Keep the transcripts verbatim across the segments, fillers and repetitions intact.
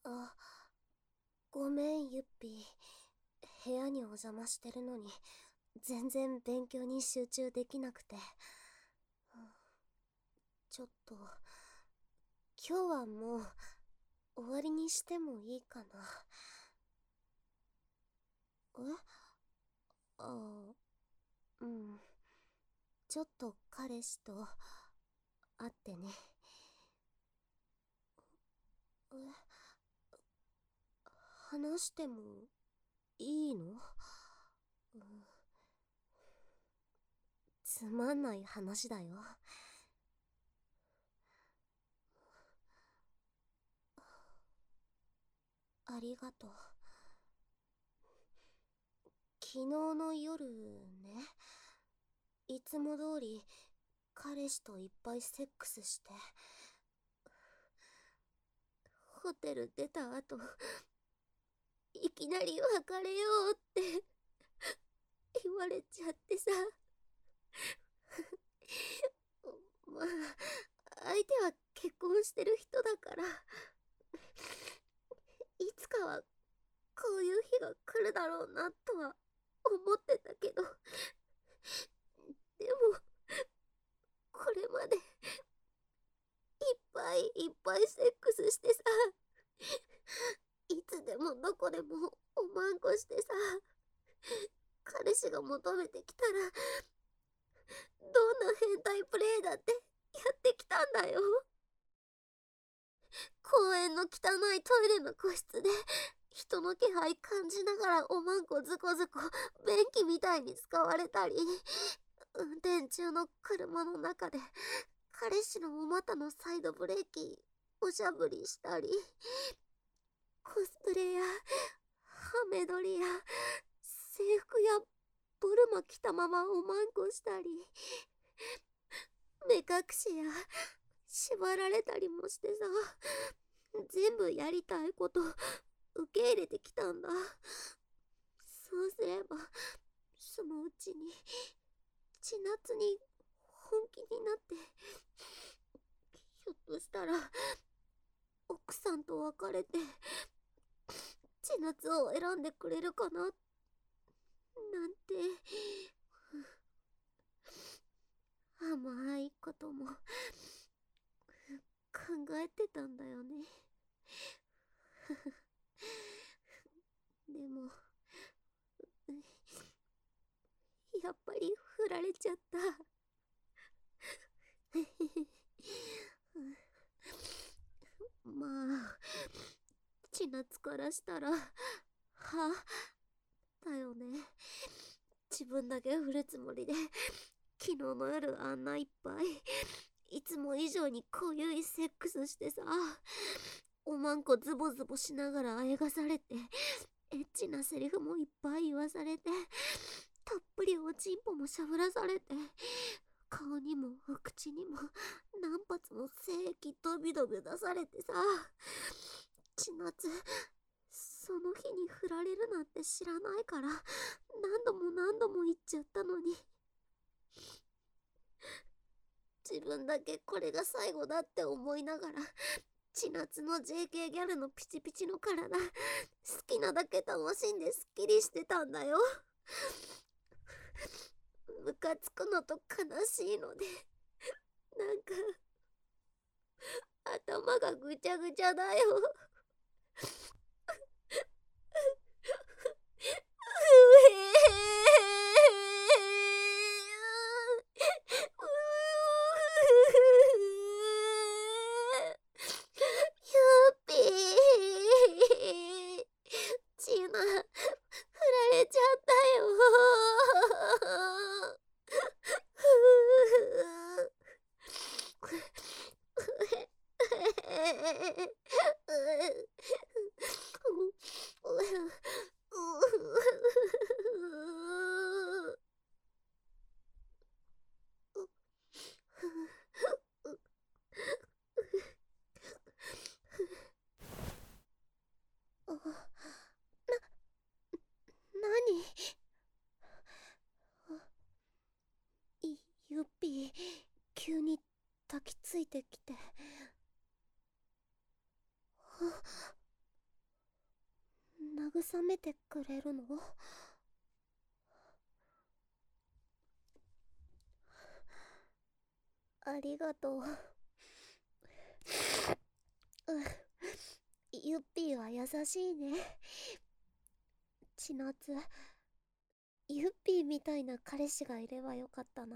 あ、ごめんゆっぴー。部屋にお邪魔してるのに全然勉強に集中できなくて。ちょっと今日はもう終わりにしてもいいかな。えあ、うん。ちょっと彼氏と会ってね。え、話してもいいの？うん、つまんない話だよ。ありがとう。昨日の夜ね、いつも通り彼氏といっぱいセックスして、ホテル出た後いきなり別れようって言われちゃってさ。まあ相手は結婚してる人だから、いつかはこういう日が来るだろうなとは思ってたけど、でもこれまでいっぱいいっぱいセックスしてさ、いつでもどこでもおまんこしてさ、彼氏が求めてきたらどんな変態プレイだってやってきたんだよ。公園の汚いトイレの個室で人の気配感じながらおまんこズコズコ便器みたいに使われたり、運転中の車の中で彼氏のお股のサイドブレーキおしゃぶりしたり、コスプレやハメ撮りや制服やブルマ着たままおまんこしたり、目隠しや縛られたりもしてさ、全部やりたいこと受け入れてきたんだ。そうすればそのうちに千夏に本気になって、ひょっとしたら奥さんと別れて千夏を選んでくれるかななんて甘いことも考えてたんだよね。でもやっぱり振られちゃった。まあ千夏からしたらはだよね。自分だけ振るつもりで昨日の夜あんないっぱいいつも以上に濃ゆいセックスしてさ、おまんこズボズボしながらあやがされて、エッチなセリフもいっぱい言わされて、たっぷりおちんぽもしゃぶらされて、顔にもお口にも何発も精液ドビドビ出されてさ、千夏その日に振られるなんて知らないから何度も何度も言っちゃったのに、自分だけこれが最後だって思いながら千夏の ジェーケー ギャルのピチピチの体好きなだけ楽しんですっきりしてたんだよ。ムカつくのと悲しいので、なんか頭がぐちゃぐちゃだよ。ゆっぴー、ちな、振られちゃったよ。な、何？いゆっぴー、急に抱きついてきて。 慰めてくれるの？ありがとう。ユッピーは優しいね。千夏、ユッピーみたいな彼氏がいればよかったな。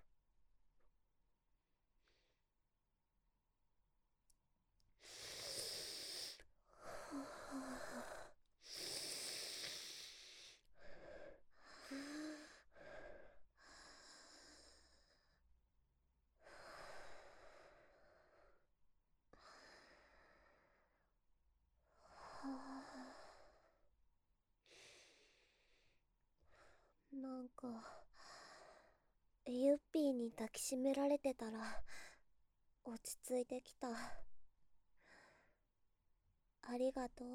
なんかユッピーに抱きしめられてたら落ち着いてきた。ありがと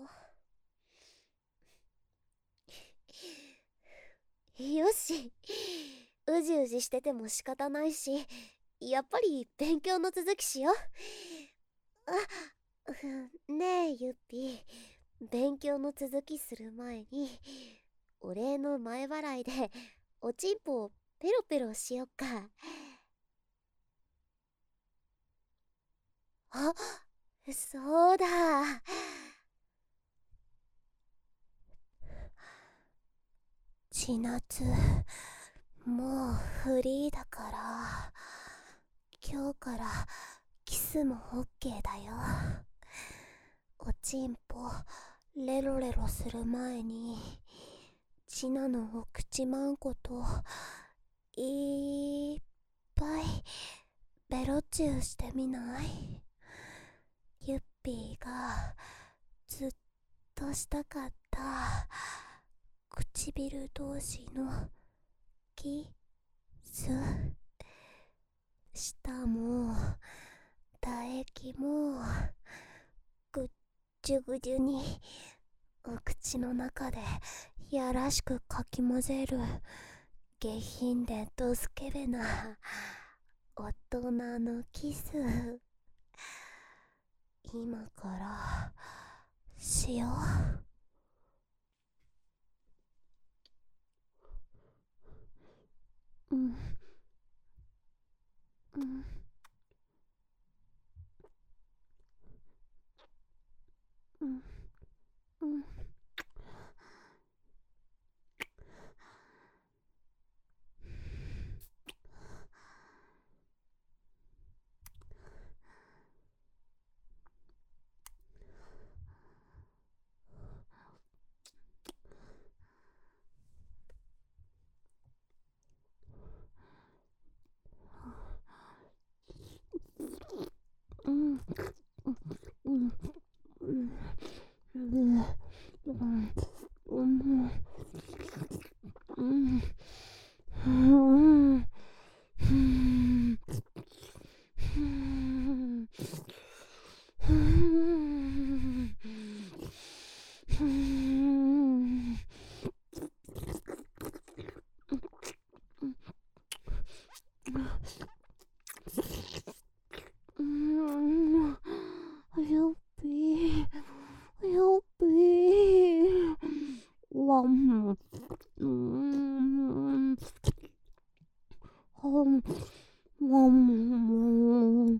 う。よし、うじうじしてても仕方ないし、やっぱり勉強の続きしよう。あ、ねえユッピー、勉強の続きする前にお礼の前払いでおちんぽをペロペロしよっか。あ、そうだ。千夏、もうフリーだから今日からキスもオッケーだよ。おちんぽレロレロする前にちなのお口まんこといっぱいベロチューしてみない？ユッピーがずっとしたかった唇同士のキス。舌も唾液もぐっじゅぐじゅにお口の中でやらしくかき混ぜる下品でドスケベな大人のキス、今からしよう。うんうんうんうんうんうんうんうんうんうんうんよっぴーよっぴーわんうんわんわん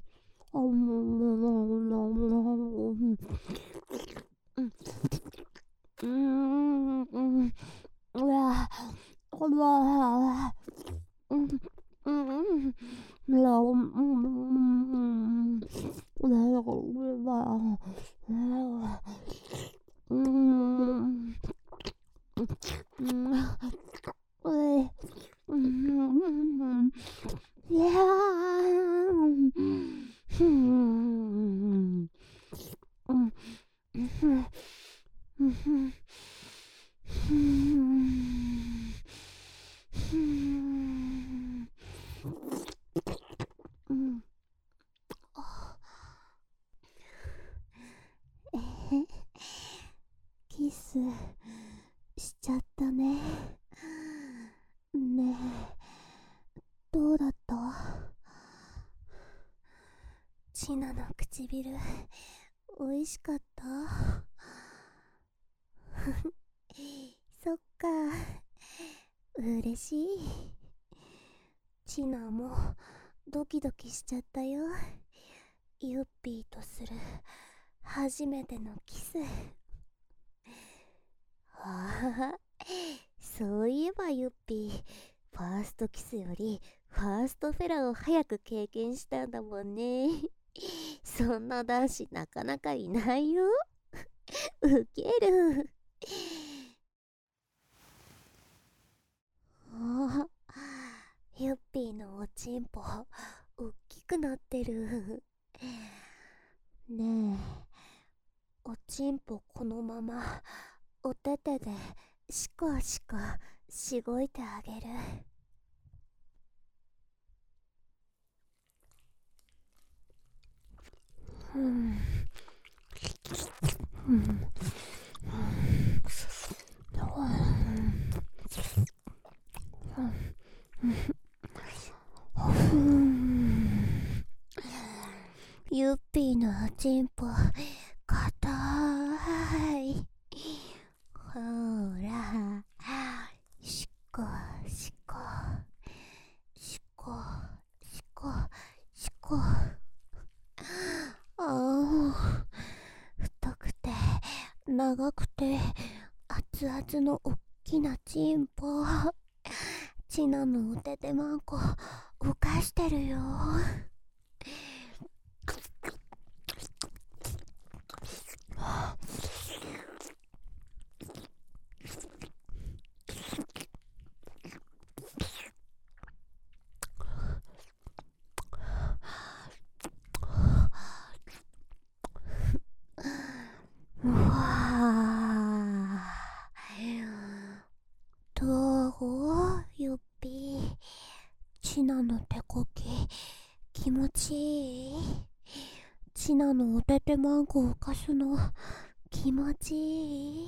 うん、うん、うわ、こんばんは。うん、うん、ラオ、うん、うん、うん、なるほど、うん、うん、おい、うん、いやー、うん、うん、うん、うん、うん、うん、うん、あ、えへ、キスしちゃったね。ねえ、どうだった？チナの唇、おいしかった？ か。嬉しい。チナもドキドキしちゃったよ。ユッピーとする初めてのキス。ああ、そういえばユッピー、ファーストキスよりファーストフェラを早く経験したんだもんね。そんな男子なかなかいないよ。ウケる。ああ、ユッピーのおちんぽおっきくなってる。ねえ、おちんぽこのままお手手でシコシコしごいてあげる。うん、うん、うん、ユッピーのおちんぽかたい。ほら、しこしこしこしこしこ。ああ、太くて長くて熱々のおっきなチンポ。チナのお手手マンコ浮かしてるよ。うわー、どうユッピー、チナの手こき気持ちいい？チナのお手手マンコ浮かすの気持ちい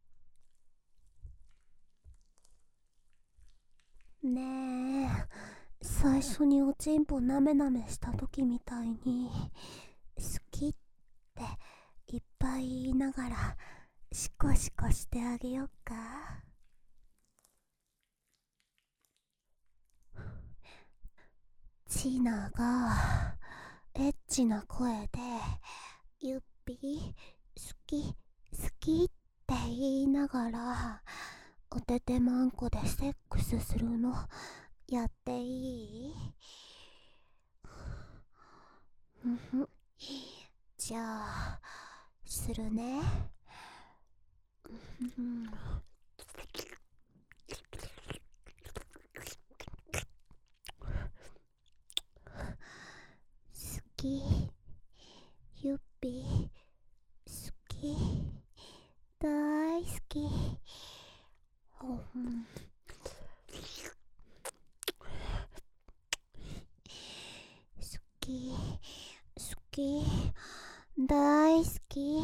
い？ねえ、最初におちんぽなめなめした時みたいに好きっていっぱい言いながらシコシコしてあげよっか。チナがエッチな声でユッピー好き好きって言いながらお手手マンコでセックスするのやっていい？じゃあするね。うん、好きユッピー好き大好き。うん、好き好き大好き。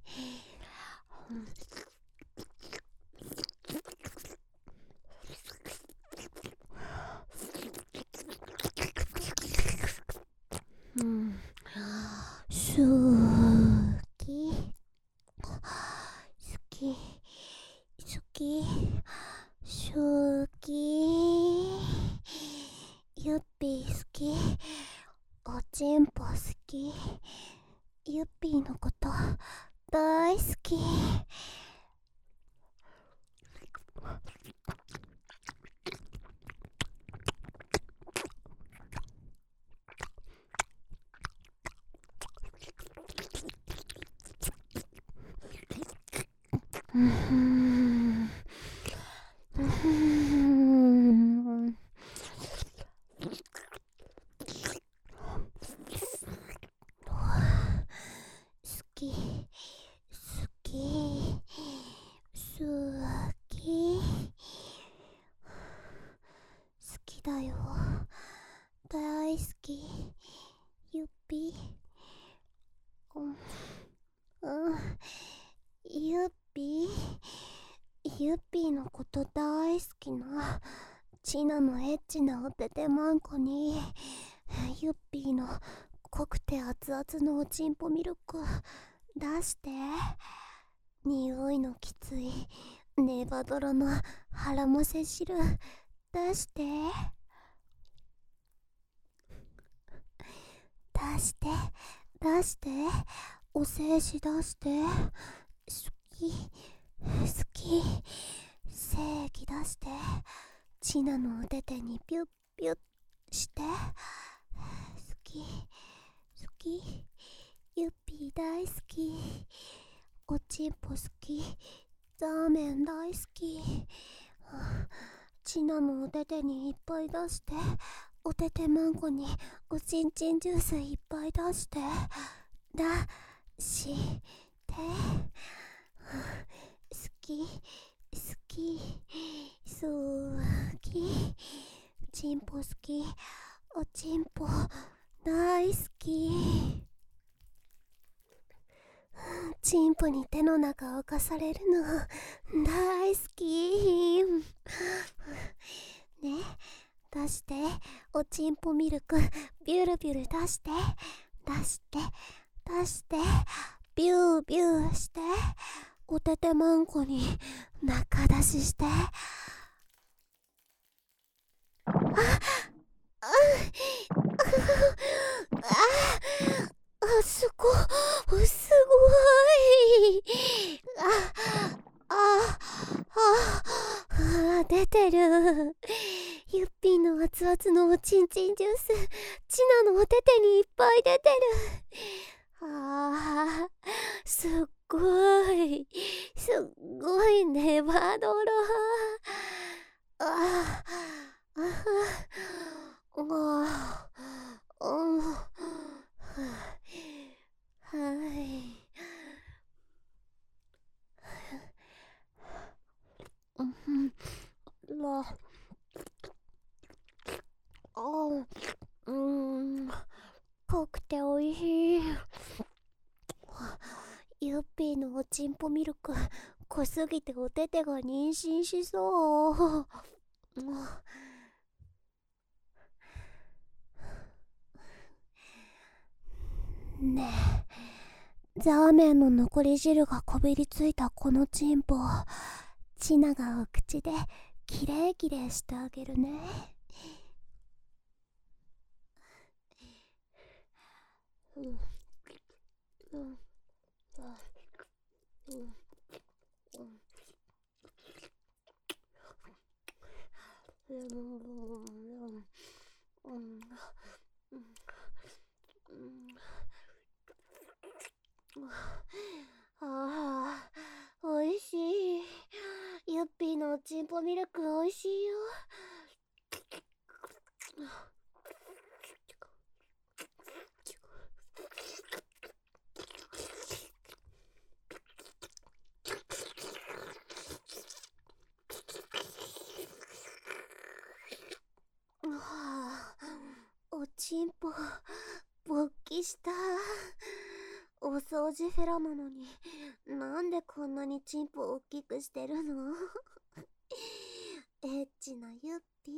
うん、好き好き好き好き。ユッピー好き、おちんぽ好き、ユッピーのこと大好き。うーんうーん、好き好き好き好きだよ大好きユッピー。うん、うん、ユッピーユッピーのこと大好きなチナのエッチなお手手マンコにユッピーの濃くて熱々のおちんぽミルク出して。匂いのきついネバドロの腹もせ汁出して、出して出して、お精子出して、好き好き、精液出して、チナのお手手にピュッピュッして、好き好き、ユッピー大好き、おちんぽ好き、ザーメン大好き、チナのお手手にいっぱい出して、お手手マンコにおちんちんジュースいっぱい出して、出して好き好き好き、チンポ好き、おちんぽ大好き、チンポに手の中をかされるの大好きね、出して、おちんぽミルクビュルビュル出して、出して出して、ビュービューして、お手手マンコに中出しして、ああああ、すごすごい、ああああ、出てる。ユッピーの熱々のおちんちんジュース、チナのお手手にいっぱい出てる。ああ、すっごいすっごいネバドロ。ああああああ、はい。うんら、あ、うん、濃くておいしい。ユッピーのおちんぽミルク濃すぎてお手手が妊娠しそう。ねえ、ザーメンの残り汁がこびりついたこのチンポ、チナがお口できれいきれいしてあげるね。うんうんうんああ、おいしい。ユッピーのおちんぽミルクおいしいよ。おちんぽ勃起した。お掃除フェラなのになんでこんなにチンポ大きくしてるのエッチなユッピー。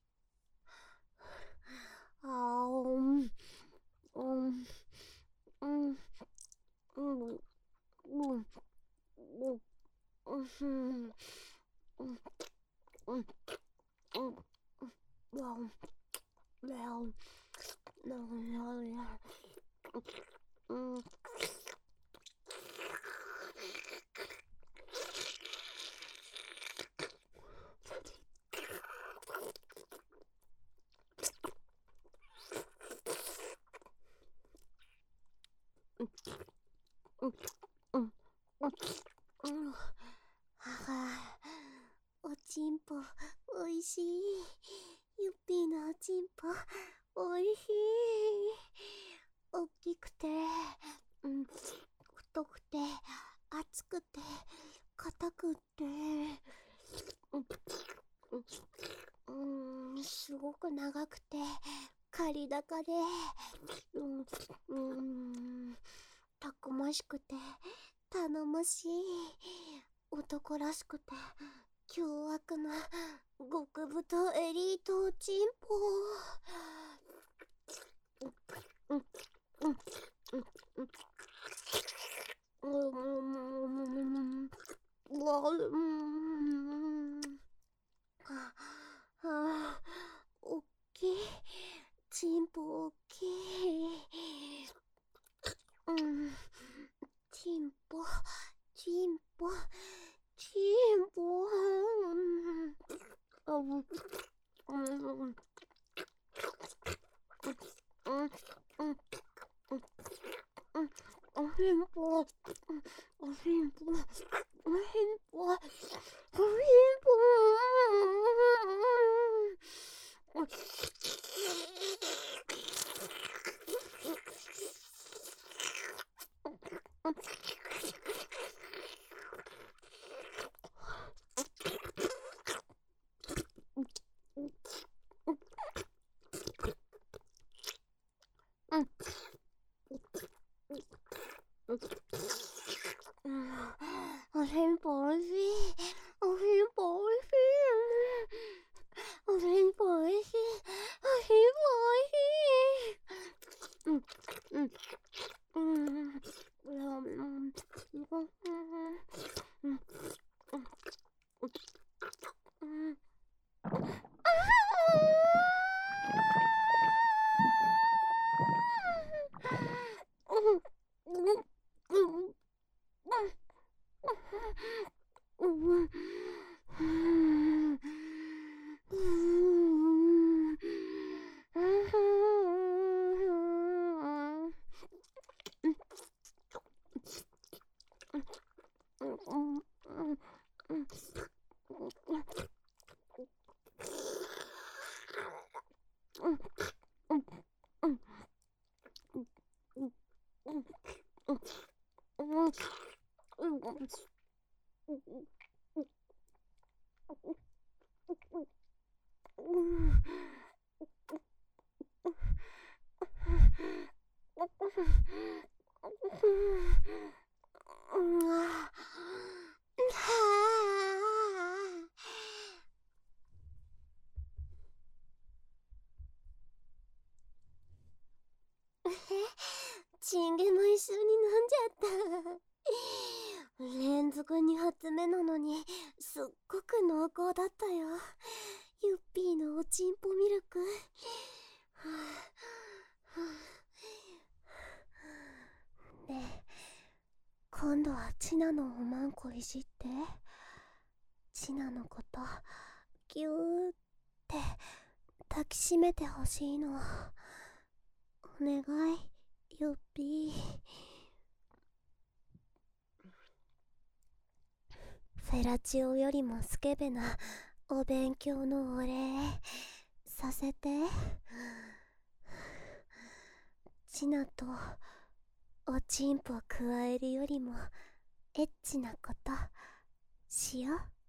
あーおんおんうんうんうんうんうんうんうんうんうんおちんぽおいしい。ユッピーのおちんぽおいしい。おっきくて、うん、太くて、厚くて、硬くて、うん、うん、すごく長くて、刈り高で、うん、うん、たくましくて、頼もしい。男らしくて、凶悪な極太エリートおちんぽ。うんうんうんうんうんうんうんチンポチンポチンポ、あぶうんうんうんうんおしんぽ、おしんぽ、おしんぽ、おしんぽ、おしうんおしんぽおいしい、おしんぽおいしい、おしんぽおいしい、おしんぽおいしい、うんうんうんうんチンゲも一緒に飲んじゃった。連続に発目なのにすっごく濃厚だったよ。ユッピーのおちんぽミルク。で、今度はチナのおまんこいじって。チナのことギューって抱きしめてほしいの。お願い、ユッピー。フェラチオよりもスケベなお勉強のお礼させて。チナとおちんぽ加えるよりもエッチなことしよう。